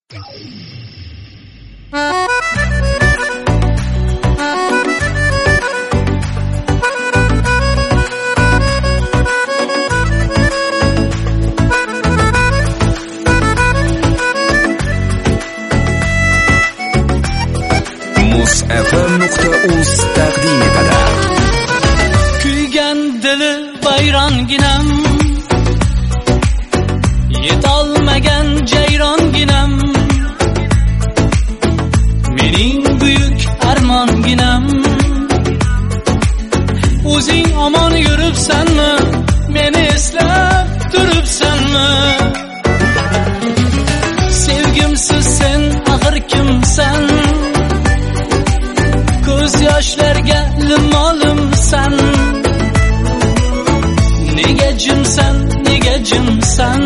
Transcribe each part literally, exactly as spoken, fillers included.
muz f m nuqta uz taqdim etadi. Kuygan dili bayronginam, yetolmagan jayronginam, mening buyuk armonginam. O'zing omon yuribsanmi, meni eslab turibsanmi? Sevgimsiz sen axir kimsan? Ko'z yoshlarga limolimsan. Nega jimsan, nega jimsan?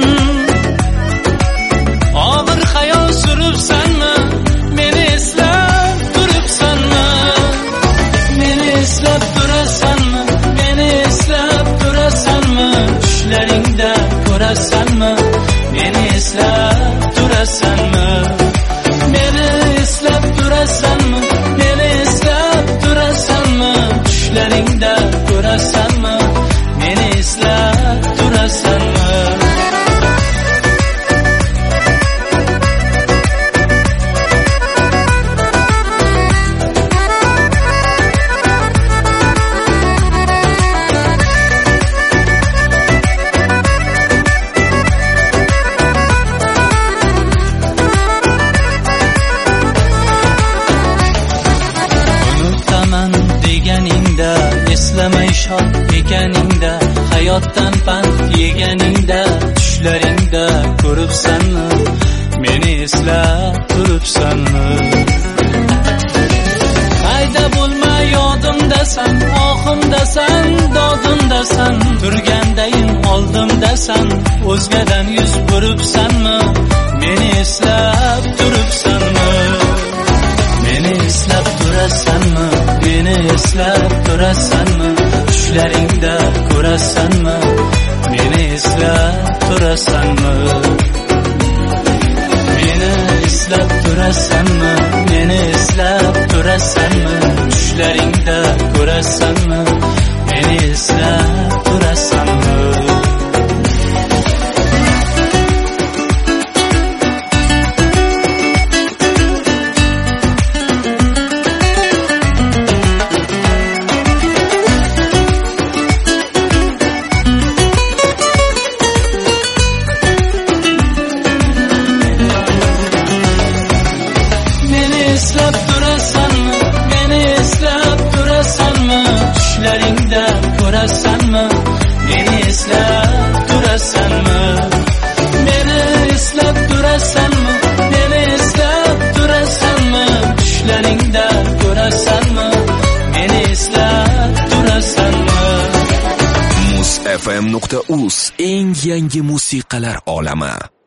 Og'ir xayol suribsanmi? Meni eslab turibsanmi? Meni eslab turasanmi? Meni eslab turasanmi? Tushlaringda ko'rasanmi? Meni eslab turasanmi? Meni eslab turasanmi? Meni eslab turasanmi? Tushlaringda ko'rasanmi? Meni eslab turasanmi? Eslamay shod ekaningda, hayotdan pand yeganingda, tushlaringda ko'ribsanmi? Meni eslab turibsanmi? Qayda bo'lma yodimdasan, ohimdasan, dodimdasan, turgandayin oldimdasan, o'zgadan yuz buribsanmi? Meni eslab turibsanmi? Meni eslab turasanmi? Meni eslab turasanmi? Tushlaringda ko'rasanmi? Meni eslab turasanmi? Meni eslab turasanmi? Meni eslab turasanmi? Tushlaringda ko'rasanmi? Meni eslab turasanmi? Eslab turasanmi? Meni eslab turasanmi? Tushlaringda ko'rasanmi? Meni eslab turasanmi? Meni eslab turasanmi? Meni eslab turasanmi? Tushlaringda ko'rasanmi? Meni eslab turasanmi? muz f m nuqta uz eng yangi musiqalar olami.